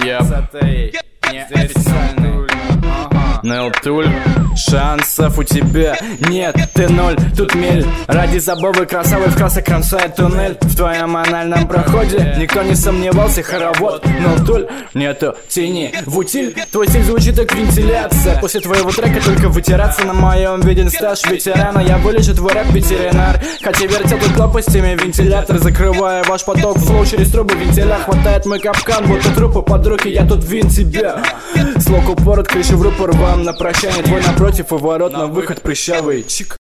неофициальный. Нелтуль, шансов у тебя нет, ты ноль, тут мель. Ради забавы красавы в красок кромсает туннель. В твоем анальном проходе никто не сомневался, хоровод. Нелтуль, нету тени в утиль. Твой стиль звучит как вентиляция. После твоего трека только вытираться. На моем виден стаж ветерана. Я вылечу твой рэп, ветеринар. Хотя вертел тут лопастями вентилятор, закрывая ваш поток флоу через трубы вентиля. Хватает мой капкан, будто трупы под руки. Я тут вин тебя. Слог упорот, крышу в рупор вам на прощание. Твой напротив и ворот на выход прыщавый. Чик.